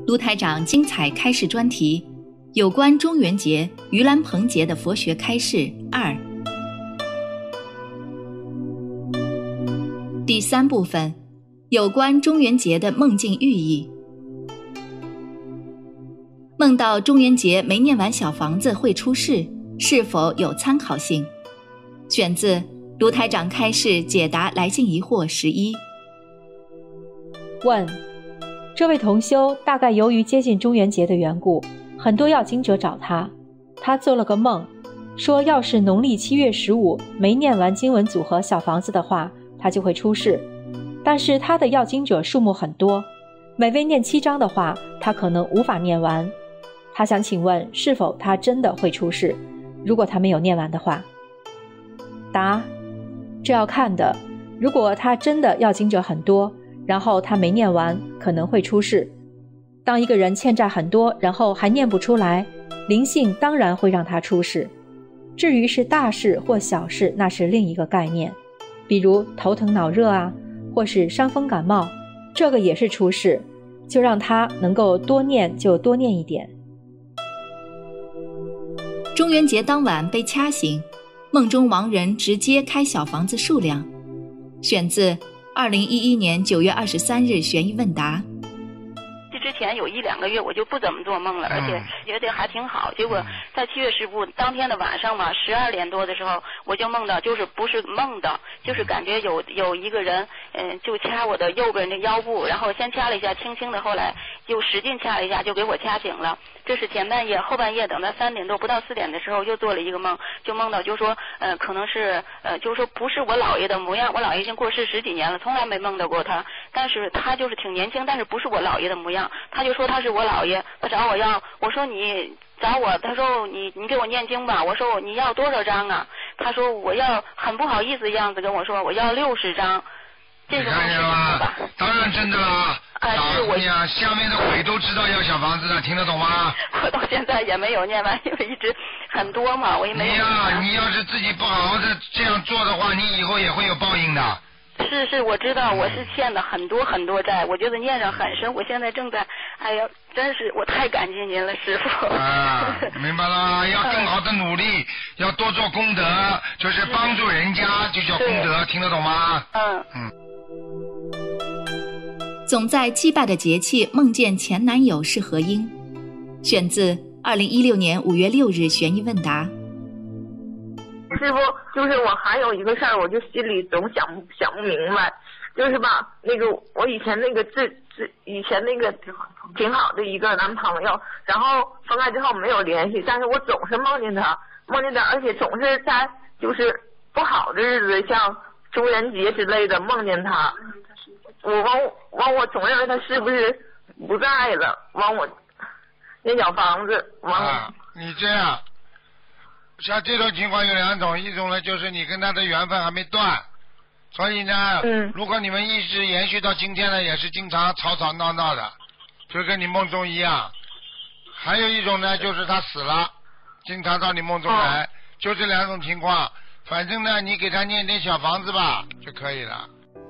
卢台长精彩开示专题，有关中元节盂兰盆节的佛学开示2。第3部分，有关中元节的梦境寓意。梦到中元节没念完小房子会出事，是否有参考性？选自卢台长开示解答来信疑惑11。 问：这位同修大概由于接近中元节的缘故，很多要经者找他，他做了个梦，说要是农历7月15没念完经文组合小房子的话，他就会出事。但是他的要经者数目很多，每位念7章的话，他可能无法念完。他想请问是否他真的会出事，如果他没有念完的话？答：这要看的，如果他真的要经者很多，然后他没念完，可能会出事。当一个人欠债很多，然后还念不出来，灵性当然会让他出事。至于是大事或小事，那是另一个概念，比如头疼脑热啊，或是伤风感冒，这个也是出事，就让他能够多念就多念一点。 中元节当晚被掐醒，梦中亡人直接开小房子数量。选自2011年9月23日悬疑问答。 之前有1-2个月我就不怎么做梦了，而且觉得还挺好。结果在7月15当天的晚上嘛，12点多的时候，我就梦到，就是不是梦的，就是感觉有一个人，就掐我的右边的腰部，然后先掐了一下，轻轻的，后来又使劲掐了一下，就给我掐醒了。这是前半夜，后半夜等到3点多不到4点的时候，又做了一个梦，就梦到就说，可能是就是说不是我姥爷的模样，我姥爷已经过世10几年了，从来没梦到过他，但是他就是挺年轻，但是不是我姥爷的模样。他就说他是我姥爷，他找我要，我说你找我，他说你给我念经吧，我说你要多少章啊？他说我要，很不好意思的样子跟我说我要60章。这个看见了吧？当然真的了。 是我呀，下面的鬼都知道要小房子的，听得懂吗？ 我到现在也没有念完，因为一直很多嘛，我也没有。 你要是自己不好好的这样做的话，你以后也会有报应的。 是，我知道我是欠的很多很多债，我觉得念上很深，我现在正在，哎呀，真是我太感激您了，师父。 明白了，要更好的努力，要多做功德，就是帮助人家就叫功德，听得懂吗？ 总在祭拜的节气梦见前男友是何因？选自2016年5月6日悬疑问答。 师傅，就是我还有一个事儿，我就心里总想不明白，就是吧，那个我以前那个以前那个挺好的一个男朋友，然后分开之后没有联系，但是我总是梦见他，而且总是在就是不好的日子，像中元节之类的梦见他，我总认为他是不是不在了，我那小房子你这样。像这种情况有2种，一种呢就是你跟他的缘分还没断，所以呢，如果你们一直延续到今天呢，也是经常吵吵闹闹的，就跟你梦中一样。还有一种呢，就是他死了，经常到你梦中来，就这2种情况。反正呢，你给他念点小房子吧就可以了。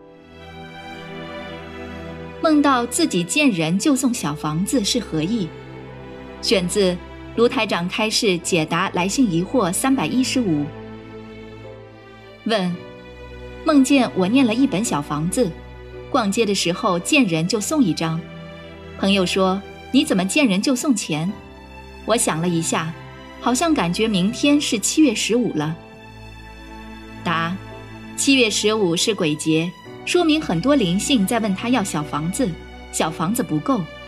梦到自己见人就送小房子是何意？选自卢台长开示解答来信疑惑315。问：梦见我念了1本小房子，逛街的时候见人就送1张。朋友说你怎么见人就送钱？我想了一下，好像感觉明天是7月15了。答：7月15是鬼节，说明很多灵性在问他要小房子，小房子不够，